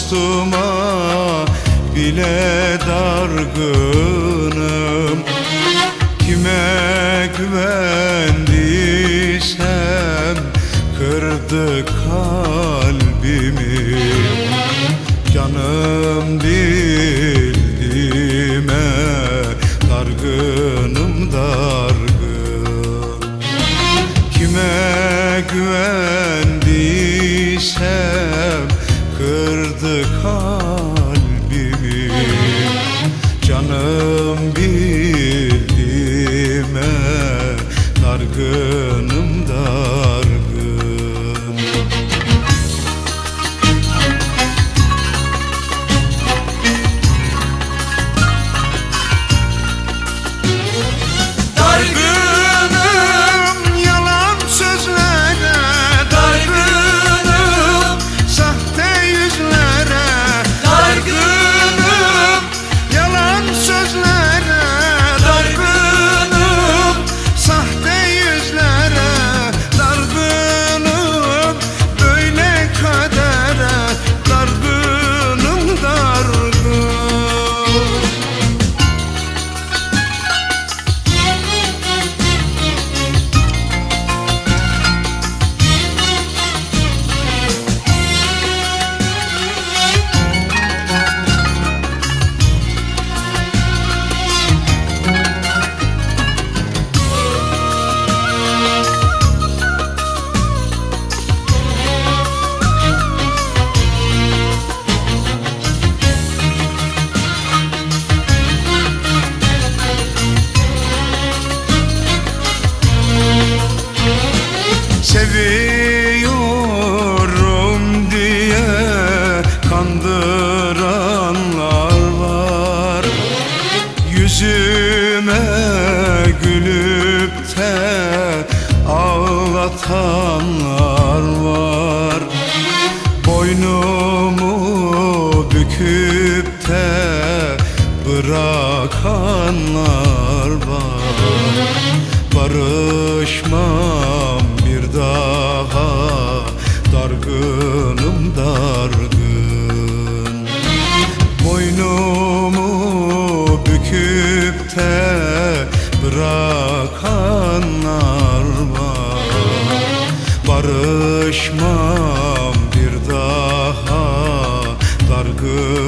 dostuma bile dargınım. Kime güvendiysem kırdı kalbimi. Canım bildiğime dargınım dargın. Kime güvendiysem kırdı kalbimi. Canım bildiğime dargınım dargın. Dargınım yalan sözlere, dargınım sahte yüzlere, dargınım yalan sözlere, dargınım sahte yüzlere, dargınım böyle kadere, dargınım dargın. Seviyorum diye kandıranlar var. Yüzüme gülüp de ağlatanlar var. Boynumu büküp de bırakanlar var. Barışmam bir daha, dargınım dargın. Boynumu büküp de bırakanlar var. Barışmam bir daha, dargın.